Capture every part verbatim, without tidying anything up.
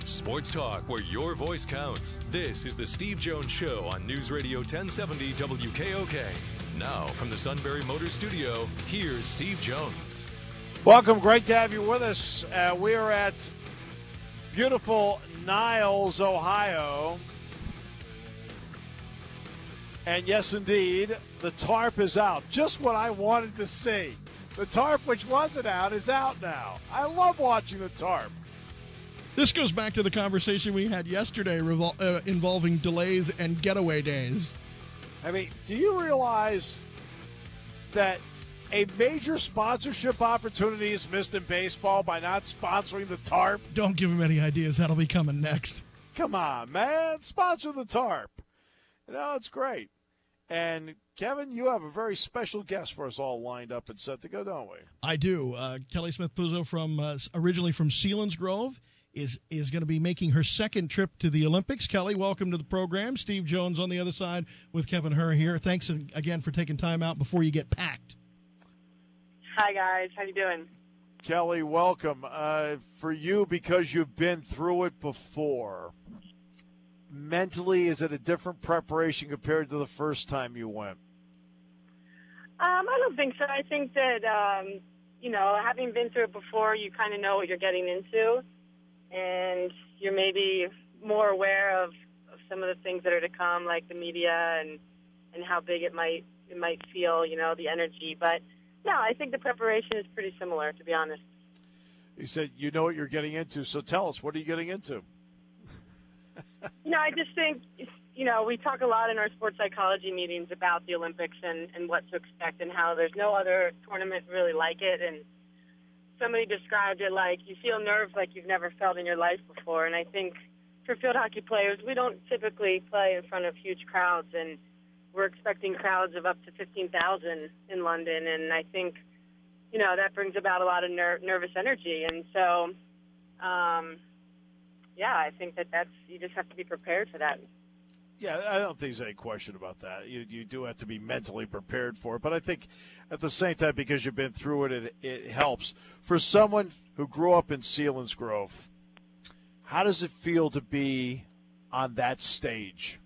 Sports talk where your voice counts. This is the Steve Jones Show on News Radio ten seventy W K O K. Now from the Sunbury Motors Studio, here's Steve Jones. Welcome. Great to have you with us. Uh, we are at beautiful Niles, Ohio. And yes, indeed, the tarp is out. Just what I wanted to see. The tarp, which wasn't out, is out now. I love watching the tarp. This goes back to the conversation we had yesterday revol- uh, involving delays and getaway days. I mean, do you realize that a major sponsorship opportunity is missed in baseball by not sponsoring the tarp? Don't give him any ideas. That'll be coming next. Come on, man. Sponsor the tarp. You know, it's great. And, Kevin, you have a very special guest for us all lined up and set to go, don't we? I do. Uh, Kelly Smith Puzzo, from uh, originally from Selinsgrove, is is going to be making her second trip to the Olympics. Kelly, welcome to the program. Steve Jones on the other side with Kevin Herr here. Thanks again for taking time out before you get packed. Hi, guys. How you doing? Kelly, welcome. Uh, for you, because you've been through it before, mentally, is it a different preparation compared to the first time you went? Um, I don't think so. I think that, um, you know, having been through it before, you kind of know what you're getting into, and you're maybe more aware of, of some of the things that are to come, like the media and, and how big it might it might feel, you know, the energy. But, no, I think the preparation is pretty similar, to be honest. You said you know what you're getting into, so tell us, what are you getting into? You know, I just think, you know, we talk a lot in our sports psychology meetings about the Olympics and, and what to expect and how there's no other tournament really like it. And somebody described it like you feel nerves like you've never felt in your life before. And I think for field hockey players, we don't typically play in front of huge crowds, and we're expecting crowds of up to fifteen thousand in London. And I think, you know, that brings about a lot of ner- nervous energy. And so, um, yeah, I think that that's, you just have to be prepared for that. Yeah, I don't think there's any question about that. You you do have to be mentally prepared for it. But I think at the same time, because you've been through it, it, it helps. For someone who grew up in Selinsgrove, how does it feel to be on that stage?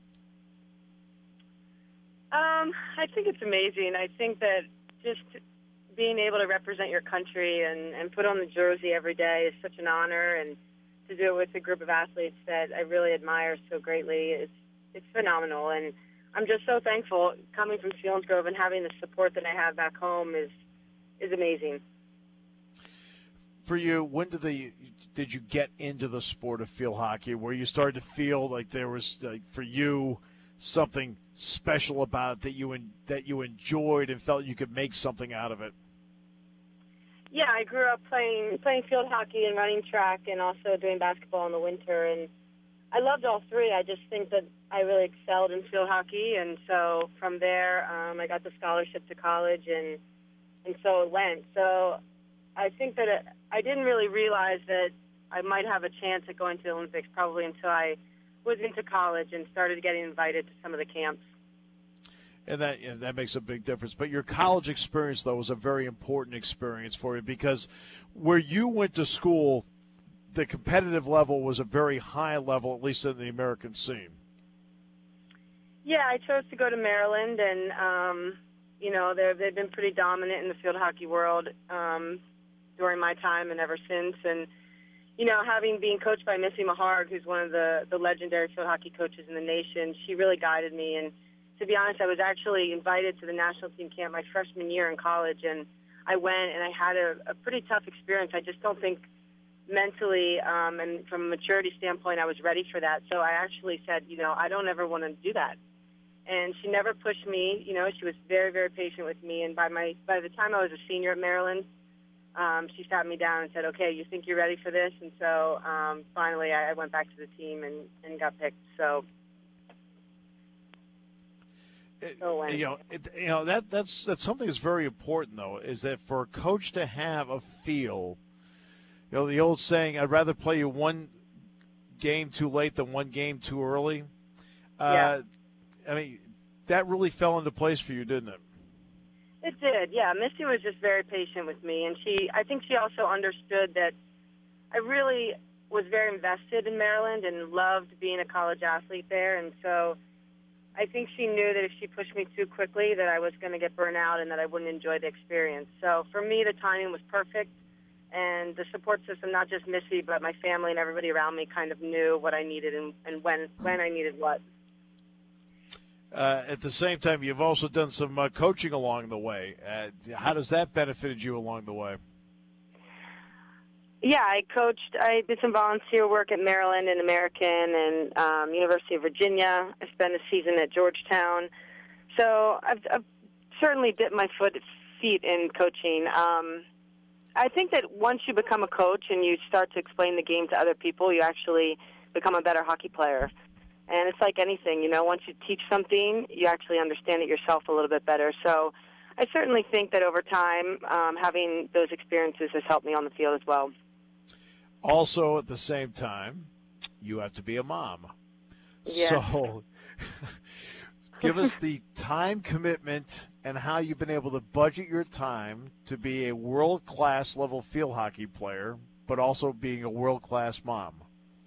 Um, I think it's amazing. I think that just being able to represent your country and, and put on the jersey every day is such an honor, and to do it with a group of athletes that I really admire so greatly is it's phenomenal. And I'm just so thankful coming from Selinsgrove and having the support that I have back home is is amazing. For you, when did the did you get into the sport of field hockey, where you started to feel like there was, like, for you, something special about it that you that you enjoyed and felt you could make something out of it? Yeah, I grew up playing playing field hockey and running track, and also doing basketball in the winter, and I loved all three. I just think that I really excelled in field hockey, and so from there, um, I got the scholarship to college, and and so it went. So I think that it, I didn't really realize that I might have a chance at going to the Olympics probably until I was into college and started getting invited to some of the camps. And that and that makes a big difference. But your college experience, though, was a very important experience for you, because where you went to school, the competitive level was a very high level, at least in the American scene. Yeah, I chose to go to Maryland, and, um, you know, they've been pretty dominant in the field hockey world um, during my time and ever since. And, you know, having been coached by Missy Maharg, who's one of the, the legendary field hockey coaches in the nation, she really guided me. And to be honest, I was actually invited to the national team camp my freshman year in college, and I went, and I had a, a pretty tough experience. I just don't think mentally um, and from a maturity standpoint I was ready for that. So I actually said, you know, I don't ever want to do that. And she never pushed me. You know, she was very, very patient with me. And by my by the time I was a senior at Maryland, um, she sat me down and said, okay, you think you're ready for this? And so um, finally I, I went back to the team and, and got picked. So It, you know, it, you know that that's that's something that's very important, though, is that for a coach to have a feel. You know, the old saying, "I'd rather play you one game too late than one game too early." Uh, yeah. I mean, that really fell into place for you, didn't it? It did, yeah. Misty was just very patient with me, and she, I think she also understood that I really was very invested in Maryland and loved being a college athlete there. And so I think she knew that if she pushed me too quickly that I was going to get burnt out and that I wouldn't enjoy the experience. So for me, the timing was perfect. And the support system, not just Missy, but my family and everybody around me kind of knew what I needed and, and when, when I needed what. Uh, at the same time, you've also done some uh, coaching along the way. Uh, how does that benefited you along the way? Yeah, I coached. I did some volunteer work at Maryland and American and um, University of Virginia. I spent a season at Georgetown. So I've, I've certainly dipped my foot feet in coaching. Um, I think that once you become a coach and you start to explain the game to other people, you actually become a better hockey player. And it's like anything, you know, once you teach something, you actually understand it yourself a little bit better. So I certainly think that over time, um, having those experiences has helped me on the field as well. Also, at the same time, you have to be a mom. Yeah. So give us the time commitment and how you've been able to budget your time to be a world-class level field hockey player, but also being a world-class mom.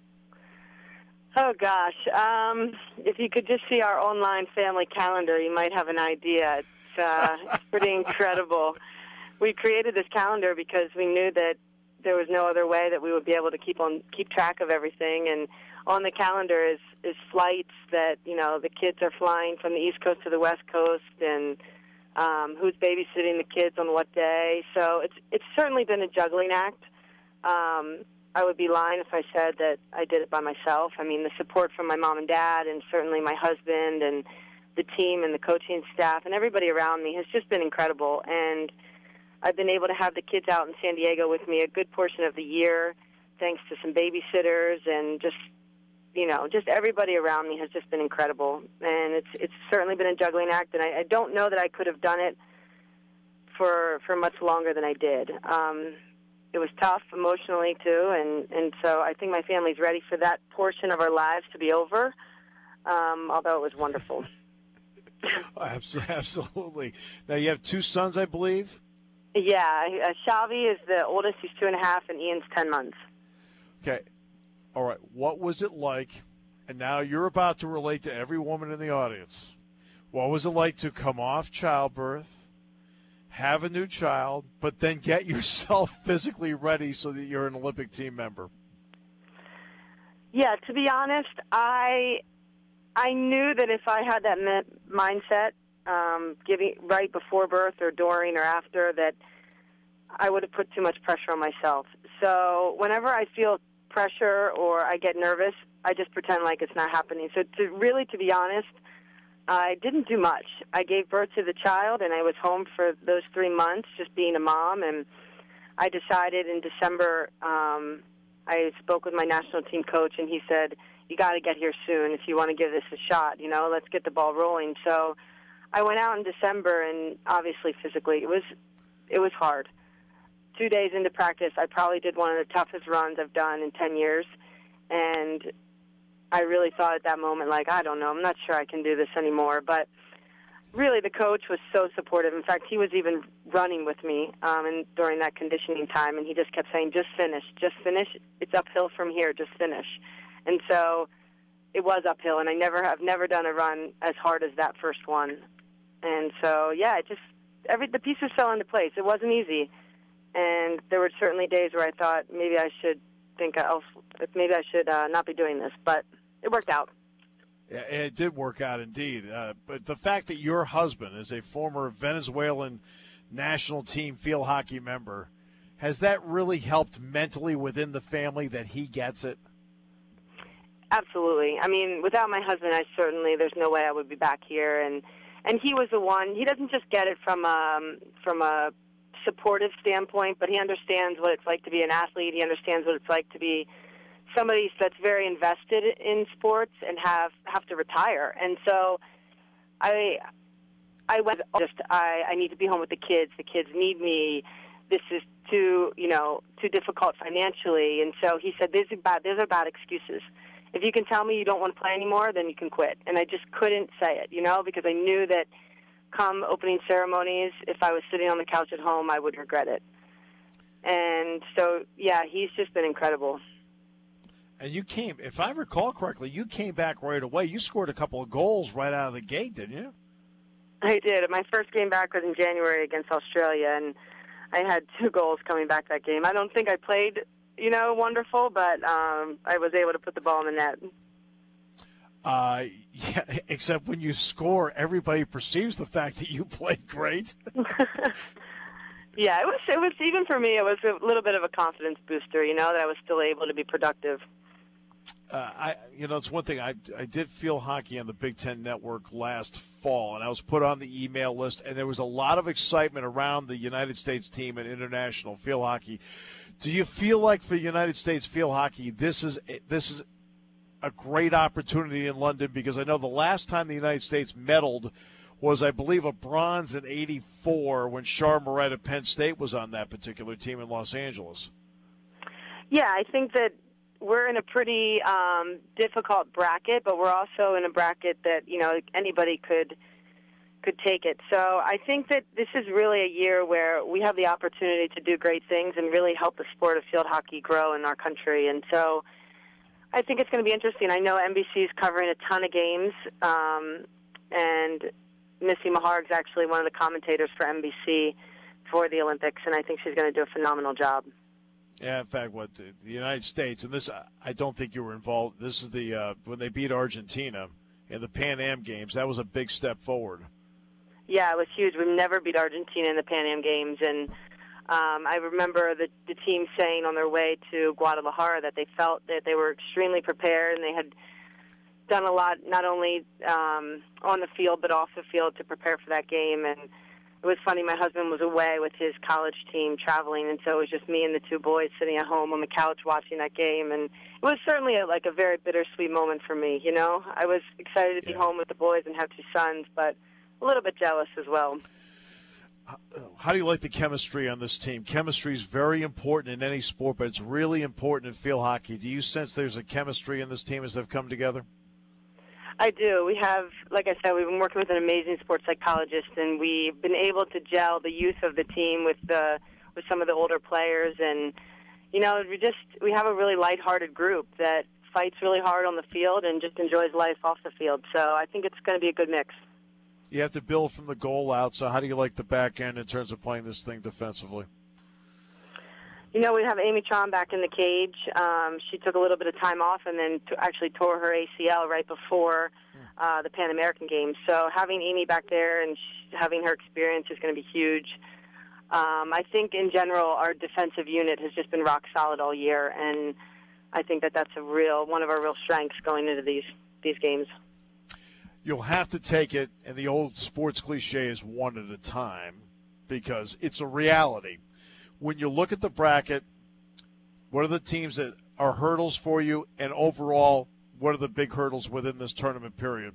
Oh, gosh. Um, if you could just see our online family calendar, you might have an idea. It's, uh, it's pretty incredible. We created this calendar because we knew that there was no other way that we would be able to keep on keep track of everything. And on the calendar is, is flights that, you know, the kids are flying from the East Coast to the West Coast and um, who's babysitting the kids on what day. So it's, it's certainly been a juggling act. Um I would be lying if I said that I did it by myself. I mean, the support from my mom and dad and certainly my husband and the team and the coaching staff and everybody around me has just been incredible. And I've been able to have the kids out in San Diego with me a good portion of the year thanks to some babysitters and just, you know, just everybody around me has just been incredible. And it's it's certainly been a juggling act, and I, I don't know that I could have done it for for much longer than I did. Um It was tough emotionally, too, and, and so I think my family's ready for that portion of our lives to be over, um, although it was wonderful. Absolutely. Now, you have two sons, I believe? Yeah. Uh, Shalvi is the oldest. He's two and a half, and Ian's ten months. Okay. All right. What was it like, and now you're about to relate to every woman in the audience, what was it like to come off childbirth, have a new child, but then get yourself physically ready so that you're an Olympic team member? Yeah, to be honest, I I knew that if I had that me- mindset, um, giving right before birth or during or after, that I would have put too much pressure on myself. So whenever I feel pressure or I get nervous, I just pretend like it's not happening. So to really, to be honest, I didn't do much. I gave birth to the child, and I was home for those three months just being a mom, and I decided in December, um, I spoke with my national team coach, and he said, you got to get here soon if you want to give this a shot, you know, let's get the ball rolling. So I went out in December, and obviously physically it was it was hard. Two days into practice, I probably did one of the toughest runs I've done in ten years, and I really thought at that moment, like, I don't know, I'm not sure I can do this anymore. But really, the coach was so supportive. In fact, he was even running with me um, and during that conditioning time, and he just kept saying, just finish, just finish. It's uphill from here, just finish. And so it was uphill, and I never have never done a run as hard as that first one. And so, yeah, it just every the pieces fell into place. It wasn't easy, and there were certainly days where I thought maybe I should think else, maybe I should uh, not be doing this, but it worked out. Yeah, it did work out indeed. Uh, but the fact that your husband is a former Venezuelan national team field hockey member, has that really helped mentally within the family that he gets it? Absolutely. I mean, without my husband, I certainly, there's no way I would be back here. And, and he was the one, he doesn't just get it from um, from a supportive standpoint, but he understands what it's like to be an athlete. He understands what it's like to be somebody that's very invested in sports and have, have to retire. And so I I went just, I, I need to be home with the kids. The kids need me. This is too, you know, too difficult financially. And so he said, these are bad, these are bad excuses. If you can tell me you don't want to play anymore, then you can quit. And I just couldn't say it, you know, because I knew that come opening ceremonies, if I was sitting on the couch at home, I would regret it. And so, yeah, he's just been incredible. And you came, if I recall correctly, you came back right away. You scored a couple of goals right out of the gate, didn't you? I did. My first game back was in January against Australia, and I had two goals coming back that game. I don't think I played, you know, wonderful, but um, I was able to put the ball in the net. Uh, yeah, except when you score, everybody perceives the fact that you played great. Yeah, it was. It was even for me. It was a little bit of a confidence booster, you know, that I was still able to be productive. Uh, I, you know, it's one thing. I, I did Field Hockey on the Big Ten Network last fall, and I was put on the email list, and there was a lot of excitement around the United States team in international field hockey. Do you feel like for United States field hockey, this is this is a great opportunity in London? Because I know the last time the United States medaled was, I believe, a bronze in eighty-four when Char Moret of Penn State was on that particular team in Los Angeles. Yeah, I think that we're in a pretty um, difficult bracket, but we're also in a bracket that, you know, anybody could could take it. So I think that this is really a year where we have the opportunity to do great things and really help the sport of field hockey grow in our country. And so I think it's going to be interesting. I know N B C is covering a ton of games, um, and Missy Maharg is actually one of the commentators for N B C for the Olympics, and I think she's going to do a phenomenal job. Yeah, in fact, what the United States, and this, I don't think you were involved. This is the uh, when they beat Argentina in the Pan Am Games. That was a big step forward. Yeah, it was huge. We've never beat Argentina in the Pan Am Games, and um, I remember the, the team saying on their way to Guadalajara that they felt that they were extremely prepared, and they had done a lot, not only um, on the field but off the field, to prepare for that game. And it was funny, my husband was away with his college team traveling, and so it was just me and the two boys sitting at home on the couch watching that game. And it was certainly a, like a very bittersweet moment for me, you know. I was excited to be yeah. home with the boys and have two sons, but a little bit jealous as well. How do you like the chemistry on this team? Chemistry is very important in any sport, but it's really important in field hockey. Do you sense there's a chemistry in this team as they've come together? I do. We have, like I said, we've been working with an amazing sports psychologist, and we've been able to gel the youth of the team with the with some of the older players. And you know, we just we have a really lighthearted group that fights really hard on the field and just enjoys life off the field. So I think it's going to be a good mix. You have to build from the goal out. So how do you like the back end in terms of playing this thing defensively? You know, we have Amy Tron back in the cage. Um, she took a little bit of time off and then t- actually tore her A C L right before uh, the Pan American Games. So having Amy back there and sh- having her experience is going to be huge. Um, I think in general our defensive unit has just been rock solid all year, and I think that that's a real one of our real strengths going into these these games. You'll have to take it, and the old sports cliche is one at a time, because it's a reality. When you look at the bracket, what are the teams that are hurdles for you, and overall, what are the big hurdles within this tournament period?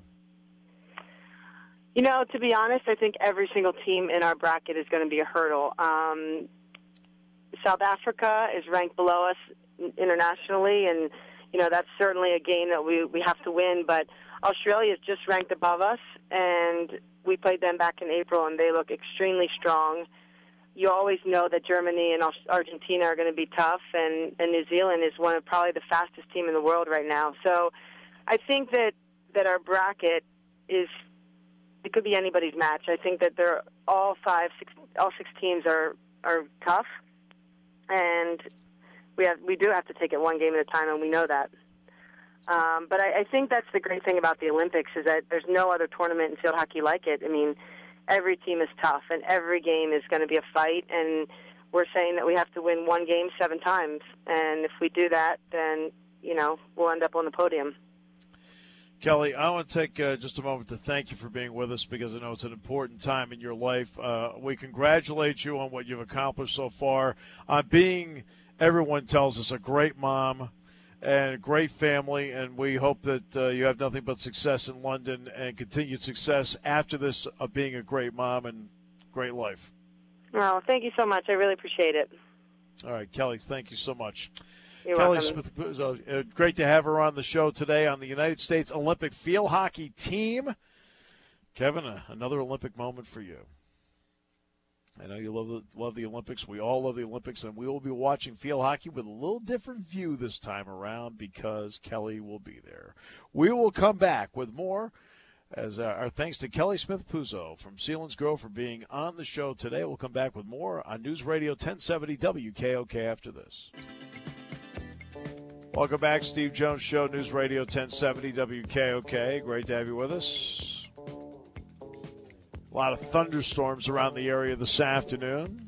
You know, to be honest, I think every single team in our bracket is going to be a hurdle. Um, South Africa is ranked below us internationally, and, you know, that's certainly a game that we, we have to win. But Australia is just ranked above us, and we played them back in April, and they look extremely strong. You always know that Germany and Argentina are going to be tough, and, and New Zealand is one of probably the fastest team in the world right now. So I think that, that our bracket is, it could be anybody's match. I think that they're all five, six, all six teams are, are tough, and we have we do have to take it one game at a time, and we know that. Um, but I, I think that's the great thing about the Olympics is that there's no other tournament in field hockey like it. I mean, every team is tough, and every game is going to be a fight, and we're saying that we have to win one game seven times. And if we do that, then, you know, we'll end up on the podium. Kelly, I want to take uh, just a moment to thank you for being with us, because I know it's an important time in your life. Uh, we congratulate you on what you've accomplished so far, on being, everyone tells us, a great mom and a great family, and we hope that uh, you have nothing but success in London and continued success after this of being a great mom and great life. Oh, thank you so much. I really appreciate it. All right, Kelly, thank you so much. You're Kelly welcome. Smith, uh, great to have her on the show today on the United States Olympic Field Hockey Team. Kevin, uh, another Olympic moment for you. I know you love the, love the Olympics. We all love the Olympics, and we will be watching field hockey with a little different view this time around because Kelly will be there. We will come back with more, as uh, our thanks to Kelly Smith Puzo from Selinsgrove for being on the show today. We'll come back with more on News Radio ten seventy W K O K after this. Welcome back, Steve Jones Show, News Radio ten seventy W K O K. Great to have you with us. A lot of thunderstorms around the area this afternoon.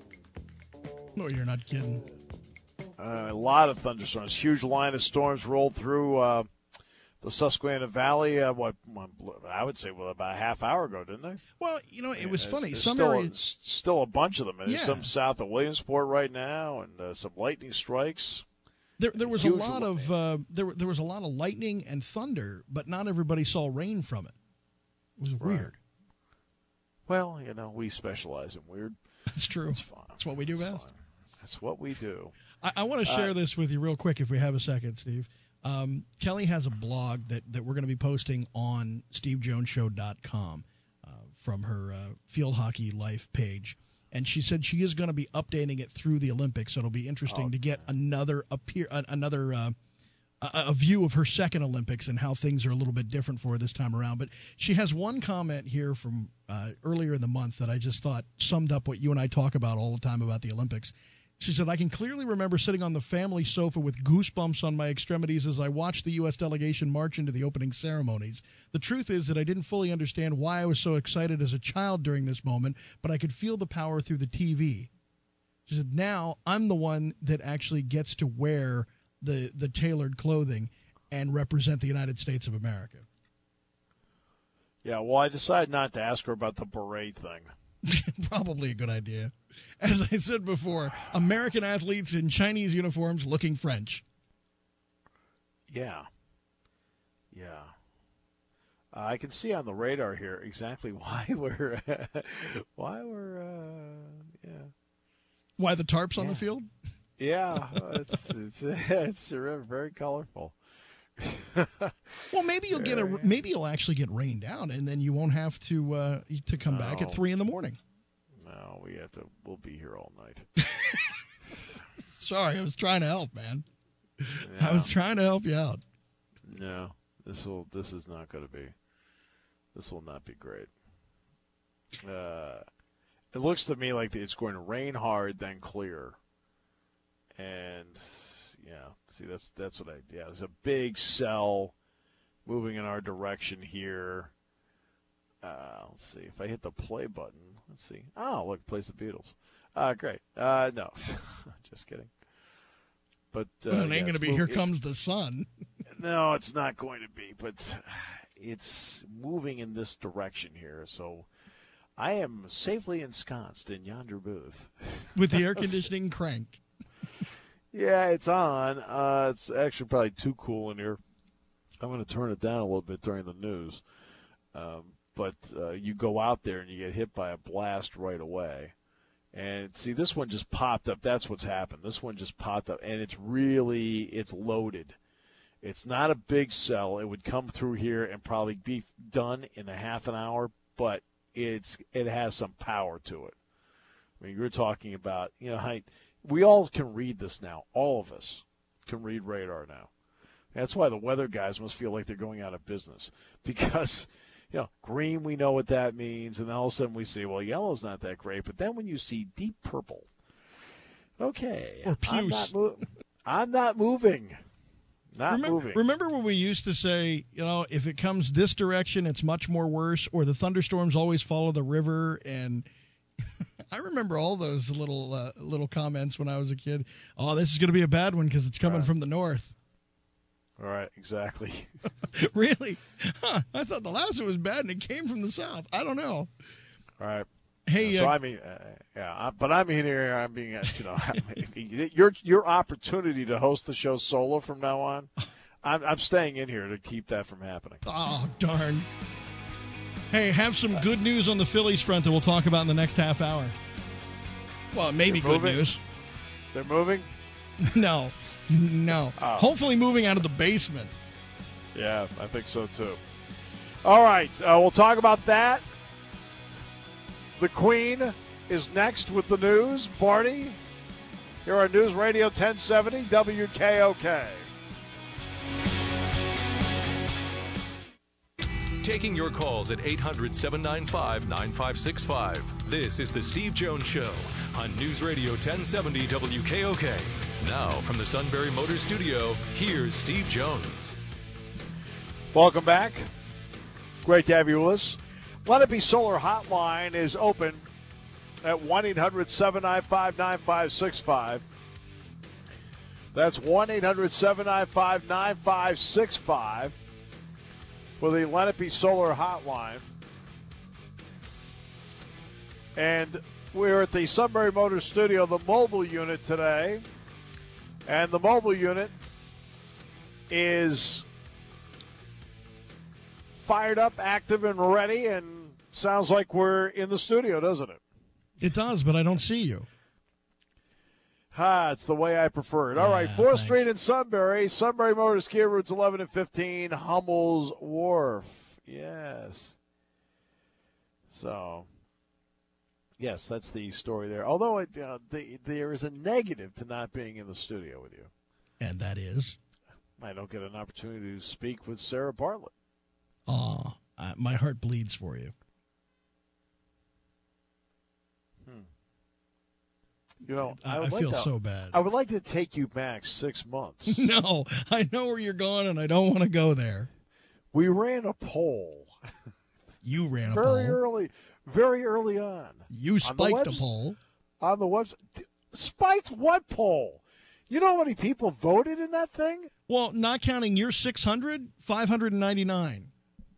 No, you're not kidding. Uh, a lot of thunderstorms. Huge line of storms rolled through uh, the Susquehanna Valley, uh, what I would say well, about a half hour ago, didn't they? Well, you know, it was there's, funny. There's some still, areas... a, still a bunch of them. There's yeah. some south of Williamsport right now, and uh, some lightning strikes. There, there was a lot of uh, there. There was a lot of lightning and thunder, but not everybody saw rain from it. It was right. weird. Well, you know, we specialize in weird. That's true. That's fine. That's what we do That's best. Fine. That's what we do. I, I want to share uh, this with you real quick if we have a second, Steve. Um, Kelly has a blog that, that we're going to be posting on steve jones show dot com uh, from her uh, Field Hockey Life page. And she said she is going to be updating it through the Olympics, so it'll be interesting oh, to get another appear another uh, a, a view of her second Olympics and how things are a little bit different for her this time around. But she has one comment here from uh, earlier in the month that I just thought summed up what you and I talk about all the time about the Olympics. She said, I can clearly remember sitting on the family sofa with goosebumps on my extremities as I watched the U S delegation march into the opening ceremonies. The truth is that I didn't fully understand why I was so excited as a child during this moment, but I could feel the power through the T V. She said, now I'm the one that actually gets to wear the, the tailored clothing and represent the United States of America. Yeah, well, I decided not to ask her about the beret thing. Probably a good idea. As I said before, American athletes in Chinese uniforms looking French. Yeah. Yeah. Uh, I can see on the radar here exactly why we're, why we're, uh, yeah. Why the tarps yeah. on the field? Yeah, it's, it's, it's very colorful. Well, maybe you'll get a maybe you'll actually get rained out, and then you won't have to uh, to come no. back at three in the morning. No, we have to. We'll be here all night. Sorry, I was trying to help, man. Yeah. I was trying to help you out. No, this will. This is not going to be. This will not be great. Uh, it looks to me like it's going to rain hard, then clear, and. Yeah, see, that's that's what I – yeah, there's a big cell moving in our direction here. Uh, let's see. If I hit the play button, let's see. Oh, look, it plays the Beatles. Uh, great. Uh, no, just kidding. But uh, well, it ain't yeah, going to be move- Here Comes the Sun. No, it's not going to be, but it's moving in this direction here. So I am safely ensconced in yonder booth. With the air conditioning cranked. Yeah, it's on. Uh, it's actually probably too cool in here. I'm going to turn it down a little bit during the news. Um, but uh, you go out there and you get hit by a blast right away. And see, this one just popped up. That's what's happened. This one just popped up, and it's really, it's loaded. It's not a big cell. It would come through here and probably be done in a half an hour, but it's it has some power to it. I mean, you're talking about, you know, how, we all can read this now. All of us can read radar now. That's why the weather guys must feel like they're going out of business because, you know, green, we know what that means, and then all of a sudden we see, well, yellow's not that great. But then when you see deep purple, okay, or puce. I'm not, mo- I'm not moving. Not remember, moving. Remember when we used to say, you know, if it comes this direction, it's much more worse, or the thunderstorms always follow the river, and I remember all those little uh, little comments when I was a kid. Oh, this is going to be a bad one because it's coming right. from the north. All right, exactly. Really? Huh, I thought the last one was bad and it came from the south. I don't know. All right. Hey, yeah, so uh, I mean, uh, yeah, I, but I'm in here. I'm being, uh, you know, your your opportunity to host the show solo from now on. I'm, I'm staying in here to keep that from happening. Oh, darn. Hey, have some good news on the Phillies front that we'll talk about in the next half hour. Well, maybe good news. They're moving? No. No. Oh. Hopefully moving out of the basement. Yeah, I think so, too. All right. Uh, we'll talk about that. The Queen is next with the news. Barney, here on News Radio ten seventy W K O K. Taking your calls at eight hundred, seven nine five, nine five six five. This is the Steve Jones Show on News Radio ten seventy W K O K. Now from the Sunbury Motors Studio, here's Steve Jones. Welcome back. Great to have you with us. Let It Be Solar Hotline is open at one eight hundred, seven nine five, nine five six five. That's one eight hundred, seven nine five, nine five six five. For the Let It Be Solar Hotline. And we're at the Sunbury Motors Studio, the mobile unit today. And the mobile unit is fired up, active, and ready, and sounds like we're in the studio, doesn't it? It does, but I don't see you. Ha, it's the way I prefer it. All yeah, right, fourth thanks. Street in Sunbury, Sunbury Motors, Kia routes eleven and fifteen, Hummel's Wharf. Yes. So, yes, that's the story there. Although it, uh, the, there is a negative to not being in the studio with you. And that is? I don't get an opportunity to speak with Sarah Bartlett. Oh, uh, my heart bleeds for you. Hmm. You know, I, I, would I like feel to, so bad. I would like to take you back six months. No, I know where you're going, and I don't want to go there. We ran a poll. You ran a very poll. Very early, very early on. You spiked web- a poll. On the website. Spiked what poll? You know how many people voted in that thing? Well, not counting your six hundred, five hundred ninety-nine.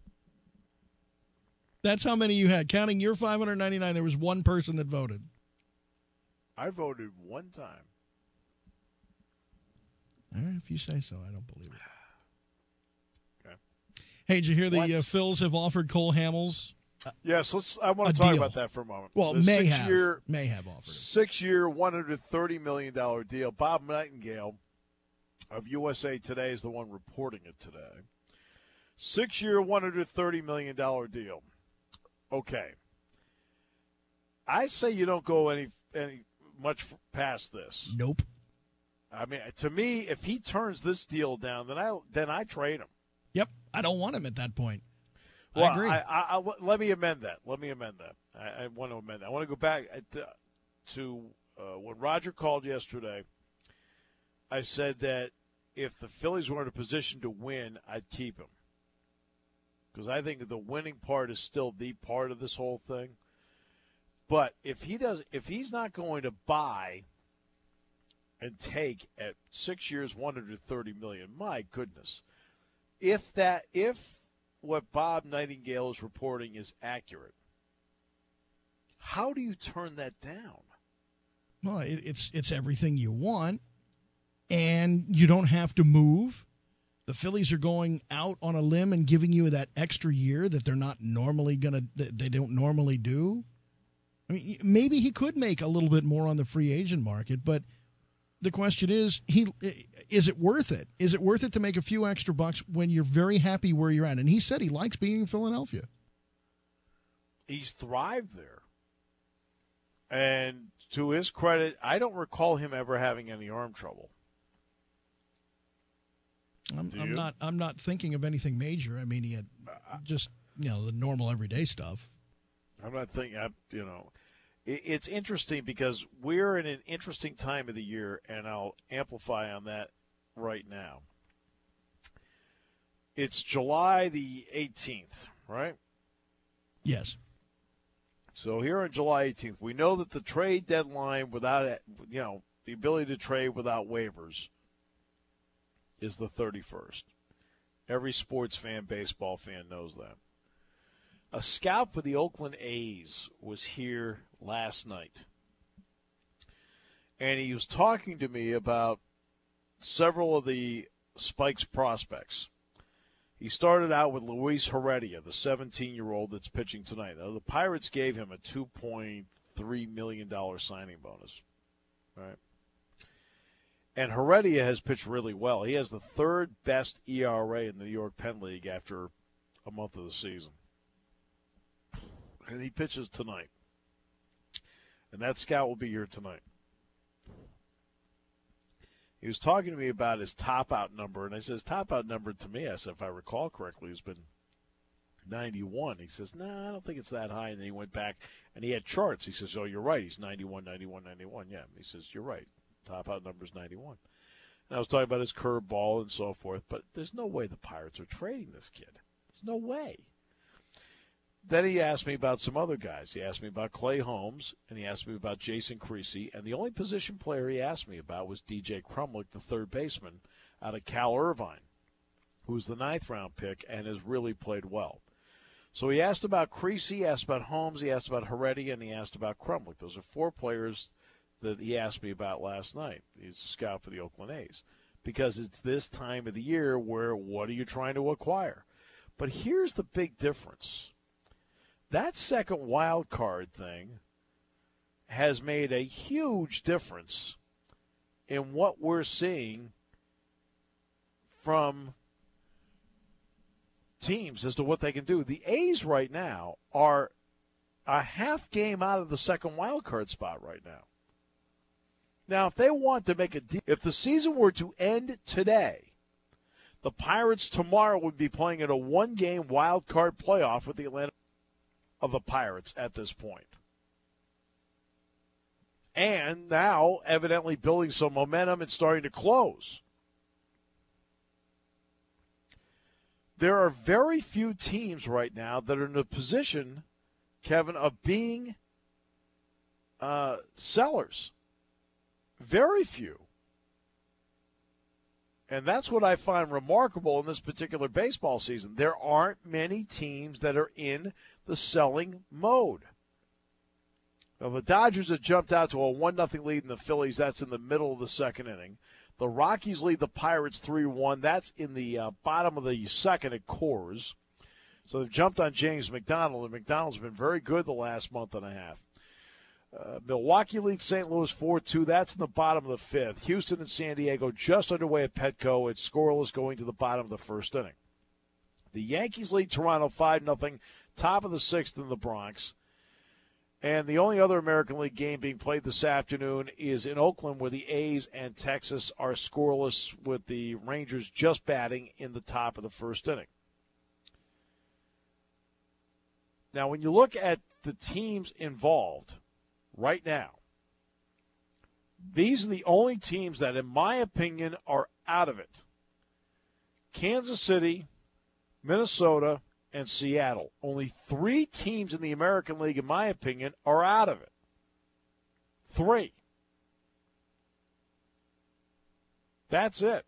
That's how many you had. Counting your five hundred ninety-nine, there was one person that voted. I voted one time. Eh, if you say so, I don't believe it. Okay. Hey, did you hear the uh, Once- Phils have offered Cole Hamels? Uh, yes, let's. I want a to talk deal. about that for a moment. Well, the may six have. Year, may have offered it. Six-year, one hundred thirty million dollars deal. Bob Nightingale of U S A Today is the one reporting it today. Six-year, one hundred thirty million dollars deal. Okay. I say you don't go any any much much past this. Nope. I mean, to me, if he turns this deal down, then I then I trade him. Yep. I don't want him at that point. Well, I agree. I, I, I, let me amend that. Let me amend that. I, I want to amend that. I want to go back at, uh, to uh, when Roger called yesterday. I said that if the Phillies were in a position to win, I'd keep him. Because I think the winning part is still the part of this whole thing. But if he does, if he's not going to buy and take at six years, one hundred thirty million dollars, my goodness. If that, if what Bob Nightingale is reporting is accurate, how do you turn that down? Well, it, it's it's everything you want, and you don't have to move. The Phillies are going out on a limb and giving you that extra year that they're not normally gonna, that they don't normally do. I mean, maybe he could make a little bit more on the free agent market, but the question is, he is it worth it? Is it worth it to make a few extra bucks when you're very happy where you're at? And he said he likes being in Philadelphia. He's thrived there. And to his credit, I don't recall him ever having any arm trouble. I'm, I'm not. I'm not thinking of anything major. I mean, he had just you know the normal everyday stuff. I'm not thinking. I, you know, it, it's interesting because we're in an interesting time of the year, and I'll amplify on that right now. It's July the eighteenth, right? Yes. So here on July eighteenth, we know that the trade deadline without, you know, the ability to trade without waivers is the thirty-first. Every sports fan, baseball fan knows that. A scout for the Oakland A's was here last night. And he was talking to me about several of the Spikes prospects. He started out with Luis Heredia, the seventeen-year-old that's pitching tonight. Now, the Pirates gave him a two point three million dollars signing bonus. Right? And Heredia has pitched really well. He has the third best E R A in the New York Penn League after a month of the season. And he pitches tonight. And that scout will be here tonight. He was talking to me about his top-out number, and I said, his top-out number to me, I said, if I recall correctly, has been ninety-one. He says, no, nah, I don't think it's that high. And then he went back, and he had charts. He says, oh, you're right. He's ninety-one, ninety-one, ninety-one. Yeah, he says, you're right. Top-out number is ninety-one. And I was talking about his curveball and so forth, but there's no way the Pirates are trading this kid. There's no way. Then he asked me about some other guys. He asked me about Clay Holmes, and he asked me about Jason Creasy. And the only position player he asked me about was D J Crumlick, the third baseman out of Cal Irvine, who's the ninth-round pick and has really played well. So he asked about Creasy, he asked about Holmes, he asked about Heredia, and he asked about Crumlick. Those are four players that he asked me about last night. He's a scout for the Oakland A's. Because it's this time of the year where what are you trying to acquire? But here's the big difference. That second wild card thing has made a huge difference in what we're seeing from teams as to what they can do. The A's right now are a half game out of the second wild card spot right now. Now, if they want to make a deal, if the season were to end today, the Pirates tomorrow would be playing in a one-game wild card playoff with the Atlanta of the Pirates at this point. And now, evidently building some momentum and starting to close. There are very few teams right now that are in a position, Kevin, of being uh, sellers. Very few. And that's what I find remarkable in this particular baseball season. There aren't many teams that are in the selling mode. Now, the Dodgers have jumped out to a one nothing lead in the Phillies. That's in the middle of the second inning. The Rockies lead the Pirates three one. That's in the uh, bottom of the second at Coors. So they've jumped on James McDonald, and McDonald's been very good the last month and a half. Uh, Milwaukee leads Saint Louis four two. That's in the bottom of the fifth. Houston and San Diego just underway at Petco. It's scoreless going to the bottom of the first inning. The Yankees lead Toronto five nothing. Top of the sixth in the Bronx. And the only other American League game being played this afternoon is in Oakland, where the A's and Texas are scoreless, with the Rangers just batting in the top of the first inning. Now, when you look at the teams involved right now, these are the only teams that, in my opinion, are out of it. Kansas City, Minnesota, and Seattle. Only three teams in the American League, in my opinion, are out of it. Three. That's it.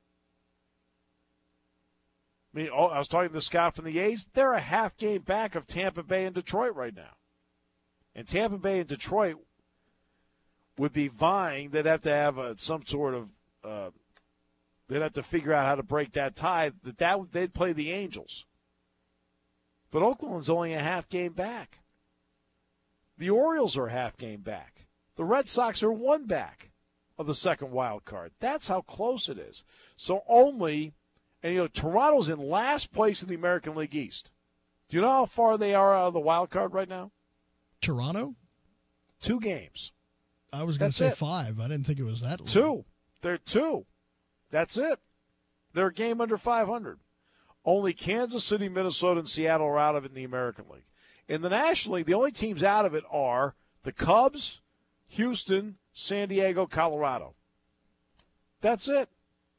I mean, I was talking to Scott from the A's. They're a half game back of Tampa Bay and Detroit right now. And Tampa Bay and Detroit would be vying. They'd have to have a, some sort of uh, – they'd have to figure out how to break that tie. That, that they'd play the Angels. But Oakland's only a half game back. The Orioles are a half game back. The Red Sox are one back of the second wild card. That's how close it is. So only – and, you know, Toronto's in last place in the American League East. Do you know how far they are out of the wild card right now? Toronto? Two games. I was going to say it. five. I didn't think it was that low. Two. They're two. That's it. They're a game under five hundred. Only Kansas City, Minnesota, and Seattle are out of it in the American League. In the National League, the only teams out of it are the Cubs, Houston, San Diego, Colorado. That's it.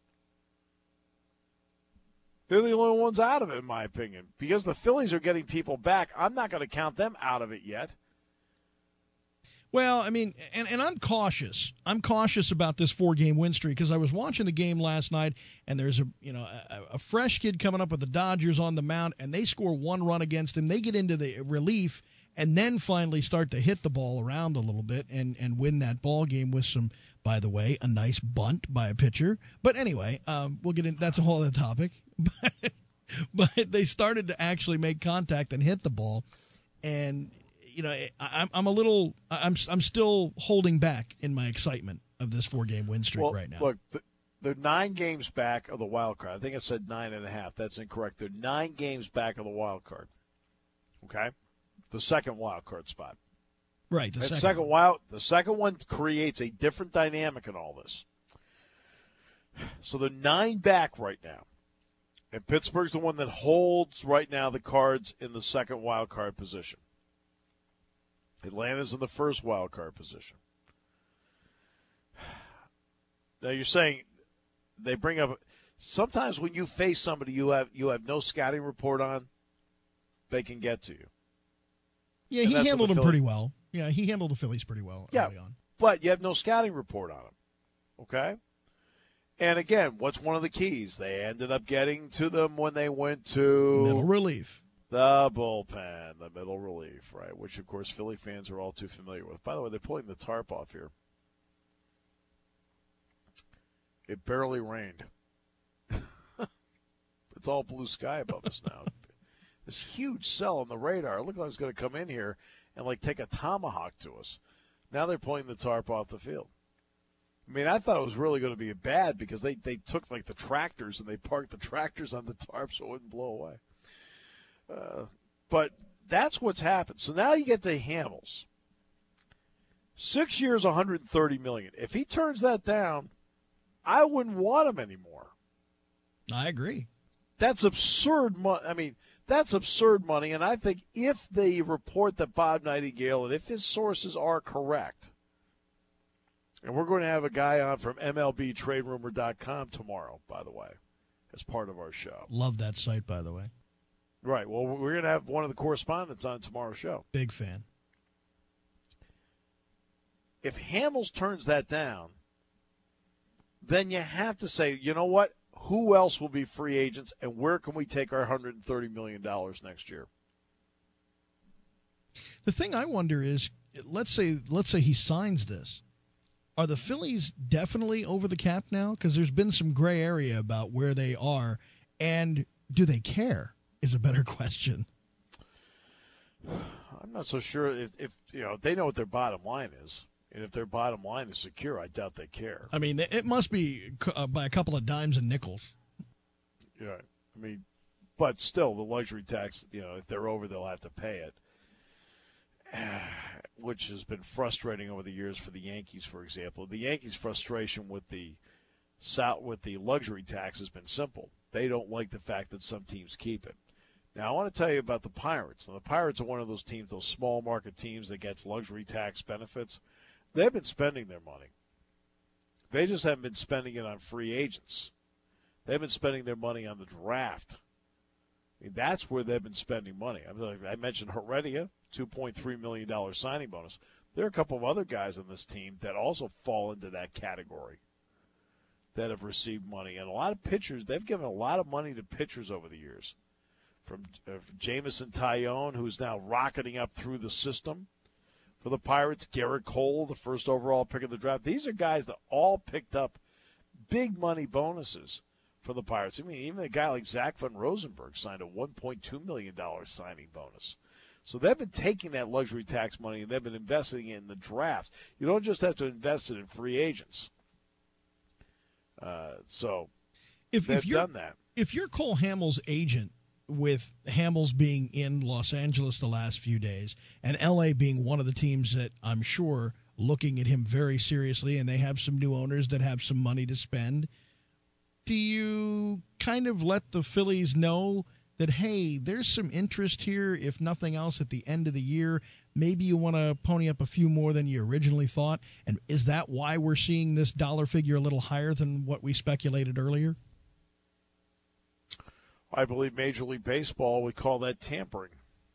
They're the only ones out of it, in my opinion. Because the Phillies are getting people back, I'm not going to count them out of it yet. Well, I mean, and, and I'm cautious. I'm cautious about this four-game win streak because I was watching the game last night, and there's a you know a, a fresh kid coming up with the Dodgers on the mound, and they score one run against him. They get into the relief, and then finally start to hit the ball around a little bit and, and win that ball game with some, by the way, a nice bunt by a pitcher. But anyway, um, we'll get in. That's a whole other topic. But, but they started to actually make contact and hit the ball, and you know, I'm I'm a little I'm I'm still holding back in my excitement of this four game win streak well, right now. Look, they're nine games back of the wild card. I think I said nine and a half. That's incorrect. They're nine games back of the wild card. Okay, the second wild card spot. Right. The that second, second one. wild, the second one creates a different dynamic in all this. So they're nine back right now. And Pittsburgh's the one that holds right now the cards in the second wild card position. Atlanta's in the first wild card position. Now you're saying they bring up sometimes when you face somebody you have you have no scouting report on, they can get to you. Yeah, and he handled the them Phillies, pretty well. Yeah, he handled the Phillies pretty well yeah, early on. But you have no scouting report on them. Okay? And again, what's one of the keys? They ended up getting to them when they went to middle relief. The bullpen, the middle relief, right, which, of course, Philly fans are all too familiar with. By the way, they're pulling the tarp off here. It barely rained. It's all blue sky above us now. This huge cell on the radar. It looked like it was going to come in here and, like, take a tomahawk to us. Now they're pulling the tarp off the field. I mean, I thought it was really going to be bad because they, they took, like, the tractors and they parked the tractors on the tarp so it wouldn't blow away. Uh, but that's what's happened. So now you get to Hamels. Six years, one hundred thirty million dollars. If he turns that down, I wouldn't want him anymore. I agree. That's absurd money. I mean, that's absurd money. And I think if they report that Bob Nightingale, and if his sources are correct, and we're going to have a guy on from M L B Trade Rumor dot com tomorrow, by the way, as part of our show. Love that site, by the way. Right. Well, we're going to have one of the correspondents on tomorrow's show. Big fan. If Hamels turns that down, then you have to say, you know what? Who else will be free agents, and where can we take our one hundred thirty million dollars next year? The thing I wonder is, let's say let's say he signs this. Are the Phillies definitely over the cap now? Because there's been some gray area about where they are, and do they care is a better question. I'm not so sure if, if you know, they know what their bottom line is. And if their bottom line is secure, I doubt they care. I mean, it must be uh, by a couple of dimes and nickels. Yeah. I mean, but still, the luxury tax, you know, if they're over, they'll have to pay it, which has been frustrating over the years for the Yankees, for example. The Yankees' frustration with the with the luxury tax has been simple. They don't like the fact that some teams keep it. Now, I want to tell you about the Pirates. Now, the Pirates are one of those teams, those small market teams that gets luxury tax benefits. They've been spending their money. They just haven't been spending it on free agents. They've been spending their money on the draft. I mean, that's where they've been spending money. I mean, I mentioned Heredia, two point three million dollars signing bonus. There are a couple of other guys on this team that also fall into that category that have received money. And a lot of pitchers, they've given a lot of money to pitchers over the years. From uh, Jameson Taillon, who's now rocketing up through the system for the Pirates. Garrett Cole, the first overall pick of the draft. These are guys that all picked up big money bonuses for the Pirates. I mean, even a guy like Zach Van Rosenberg signed a one point two million dollars signing bonus. So they've been taking that luxury tax money and they've been investing it in the drafts. You don't just have to invest it in free agents. Uh, so if, they've if you're, done that. If you're Cole Hamels' agent, with Hamels being in Los Angeles the last few days and L A being one of the teams that I'm sure looking at him very seriously, and they have some new owners that have some money to spend, do you kind of let the Phillies know that, hey, there's some interest here, if nothing else, at the end of the year? Maybe you want to pony up a few more than you originally thought? And is that why we're seeing this dollar figure a little higher than what we speculated earlier? I believe Major League Baseball would call that tampering.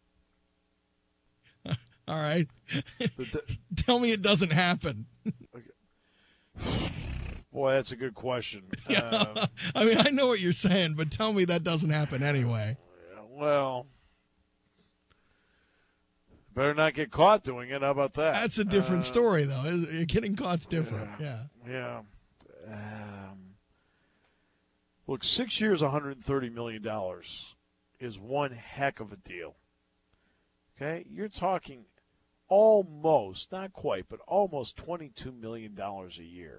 All right. Tell me it doesn't happen. Boy, that's a good question. Yeah. Um, I mean, I know what you're saying, but tell me that doesn't happen anyway. Well, better not get caught doing it. How about that? That's a different uh, story, though. Getting caught's different. Yeah. Yeah. yeah. Um, look, six years, one hundred thirty million dollars is one heck of a deal. Okay? You're talking almost, not quite, but almost twenty-two million dollars a year.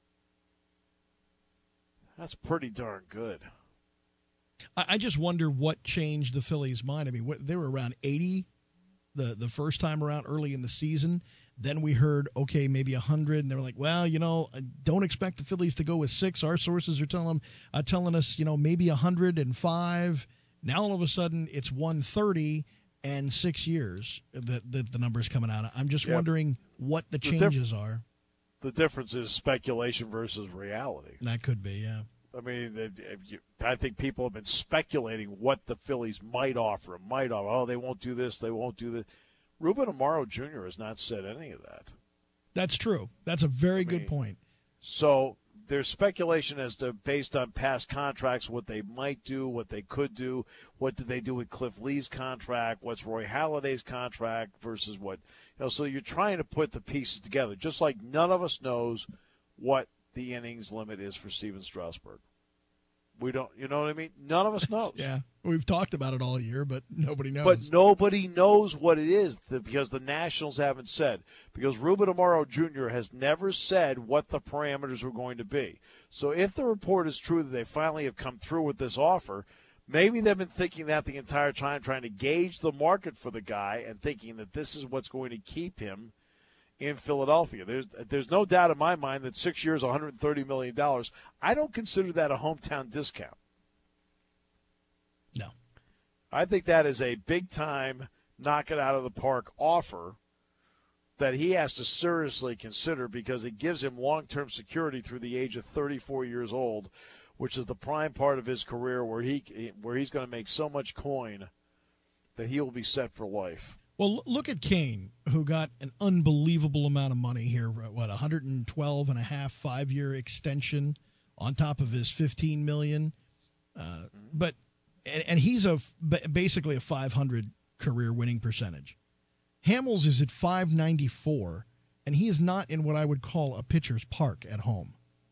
That's pretty darn good. I just wonder what changed the Phillies' mind. I mean, they were around eighty the, the first time around early in the season. Then we heard, okay, maybe one hundred, and they were like, well, you know, don't expect the Phillies to go with six. Our sources are telling, uh, telling us, you know, maybe one hundred five. Now all of a sudden it's one thirty and six years that, that the number's coming out. I'm just yep. wondering what the changes the diff- are. The difference is speculation versus reality. That could be, yeah. I mean, I think people have been speculating what the Phillies might offer, might offer. Oh, they won't do this, they won't do this. Ruben Amaro Junior has not said any of that. That's true. That's a very I good mean, point. So there's speculation as to, based on past contracts, what they might do, what they could do. What did they do with Cliff Lee's contract? What's Roy Halladay's contract versus what? You know, so you're trying to put the pieces together, just like none of us knows what the innings limit is for Steven Strasburg. We don't, you know what I mean? None of us knows. Yeah, we've talked about it all year, but nobody knows. But nobody knows what it is because the Nationals haven't said. Because Ruben Amaro Junior has never said what the parameters were going to be. So if the report is true that they finally have come through with this offer, maybe they've been thinking that the entire time, trying to gauge the market for the guy and thinking that this is what's going to keep him in Philadelphia. There's there's no doubt in my mind that six years, one hundred thirty million dollars, I don't consider that a hometown discount. No. I think that is a big-time knock-it-out-of-the-park offer that he has to seriously consider because it gives him long-term security through the age of thirty-four years old, which is the prime part of his career where he where he's going to make so much coin that he will be set for life. Well, look at Kane, who got an unbelievable amount of money here. What, one hundred twelve and a half five-year extension on top of his fifteen million dollars. Uh, but and, and he's a basically a five hundred career winning percentage. Hamels is at five ninety-four, and he is not in what I would call a pitcher's park at home.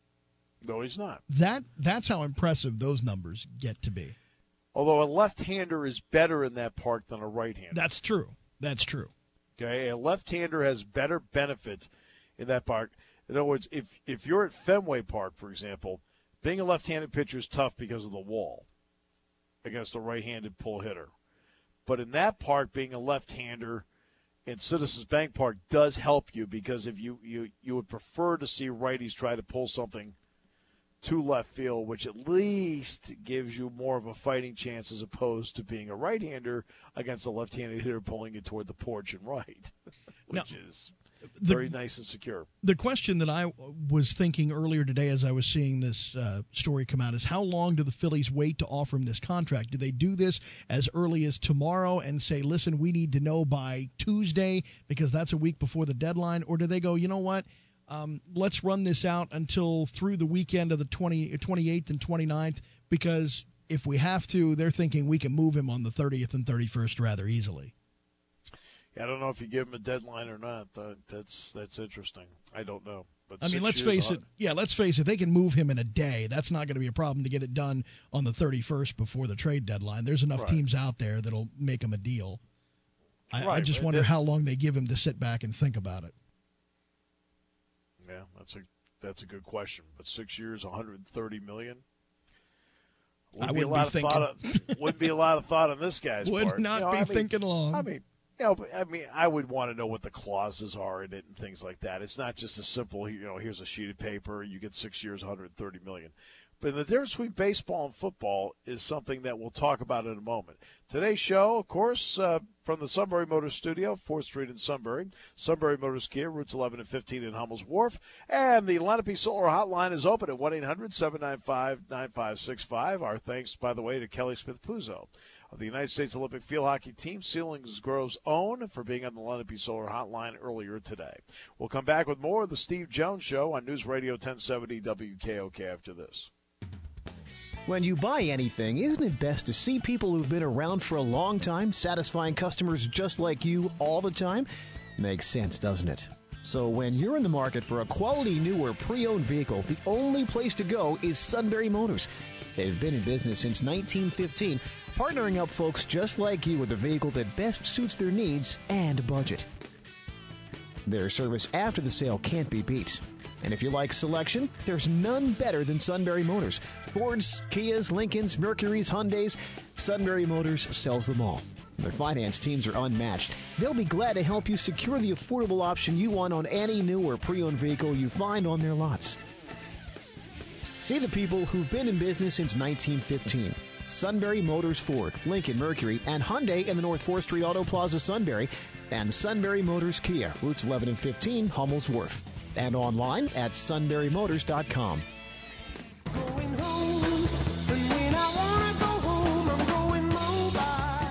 No, he's not. That that's how impressive those numbers get to be. Although a left-hander is better in that park than a right-hander. That's true. That's true. Okay, a left-hander has better benefit in that park. In other words, if if you're at Fenway Park, for example, being a left-handed pitcher is tough because of the wall against a right-handed pull hitter. But in that park, being a left-hander in Citizens Bank Park does help you because if you, you, you would prefer to see righties try to pull something to left field, which at least gives you more of a fighting chance as opposed to being a right-hander against a left-handed hitter pulling it toward the porch and right, which now, is very the, nice and secure. The question that I was thinking earlier today as I was seeing this uh, story come out is how long do the Phillies wait to offer him this contract? Do they do this as early as tomorrow and say, listen, we need to know by Tuesday because that's a week before the deadline? Or do they go, you know what? Um, let's run this out until through the weekend of the twentieth, twenty-eighth and twenty-ninth because if we have to, they're thinking we can move him on the thirtieth and thirty-first rather easily. Yeah, I don't know if you give him a deadline or not. That, that's that's interesting. I don't know. But I mean, let's face it. Yeah, let's face it. They can move him in a day. That's not going to be a problem to get it done on the thirty-first before the trade deadline. There's enough right. teams out there that'll make him a deal. I, right. I just wonder how long they give him to sit back and think about it. Yeah, that's a that's a good question. But six years, one hundred thirty million. Wouldn't I wouldn't be, a lot be thinking. Of thought on, wouldn't be a lot of thought on this guy's would part. Would not you know, be I mean, thinking long. I mean, you know, I mean, I would want to know what the clauses are in it and things like that. It's not just a simple, you know, here's a sheet of paper, you get six years, one hundred thirty million. But the difference between baseball and football is something that we'll talk about in a moment. Today's show, of course, uh, from the Sunbury Motors Studio, fourth Street in Sunbury. Sunbury Motors Kia, routes eleven and fifteen in Hummel's Wharf. And the Lenape Solar Hotline is open at one eight hundred seven nine five nine five six five. Our thanks, by the way, to Kelly Smith Puzo of the United States Olympic Field Hockey Team, Selinsgrove's own, for being on the Lenape Solar Hotline earlier today. We'll come back with more of the Steve Jones Show on News Radio ten seventy W K O K after this. When you buy anything, isn't it best to see people who've been around for a long time, satisfying customers just like you all the time? Makes sense, doesn't it? So when you're in the market for a quality new or pre-owned vehicle, the only place to go is Sunbury Motors. They've been in business since nineteen fifteen, partnering up folks just like you with a vehicle that best suits their needs and budget. Their service after the sale can't be beat. And if you like selection, there's none better than Sunbury Motors. Fords, Kias, Lincolns, Mercurys, Hyundais, Sunbury Motors sells them all. Their finance teams are unmatched. They'll be glad to help you secure the affordable option you want on any new or pre-owned vehicle you find on their lots. See the people who've been in business since nineteen fifteen. Sunbury Motors Ford, Lincoln Mercury, and Hyundai in the North fourth Street Auto Plaza, Sunbury, and Sunbury Motors Kia, routes eleven and fifteen, Hummel's Wharf, and online at sunbury motors dot com. Going home, and when I wanna go home, I'm going mobile.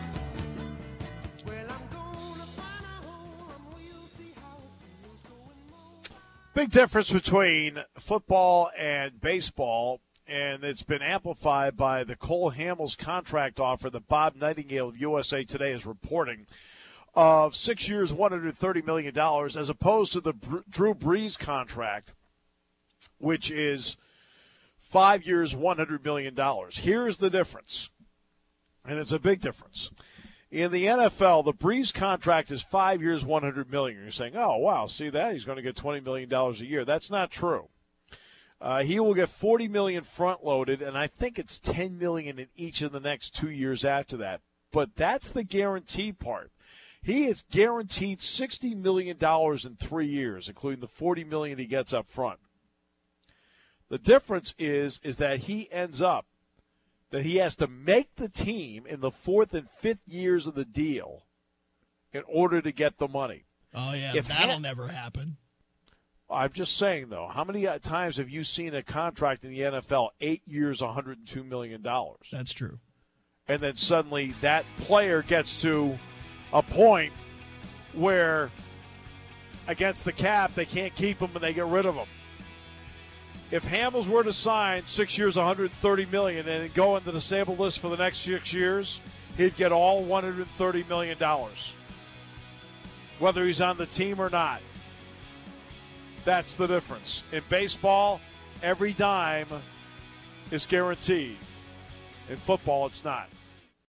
Well, I'm gonna find a home, and we'll see how it feels going mobile. Big difference between football and baseball, and it's been amplified by the Cole Hamels contract offer that Bob Nightingale of U S A Today is reporting, of six years, one hundred thirty million dollars, as opposed to the Drew Brees contract, which is five years, one hundred million dollars. Here's the difference, and it's a big difference. In the N F L, the Brees contract is five years, one hundred million dollars. You're saying, oh, wow, see that? He's going to get twenty million dollars a year. That's not true. Uh, he will get forty million dollars front-loaded, and I think it's ten million dollars in each of the next two years after that. But that's the guarantee part. He is guaranteed sixty million dollars in three years, including the forty million dollars he gets up front. The difference is, is that he ends up, that he has to make the team in the fourth and fifth years of the deal in order to get the money. Oh, yeah, If that'll ha- never happen. I'm just saying, though, how many times have you seen a contract in the N F L, eight years, one hundred two million dollars? That's true. And then suddenly that player gets to a point where against the cap they can't keep him and they get rid of him. If Hamels were to sign six years, one hundred thirty million dollars and go in the disabled list for the next six years, he'd get all one hundred thirty million dollars, whether he's on the team or not. That's the difference. In baseball, every dime is guaranteed. In football, it's not.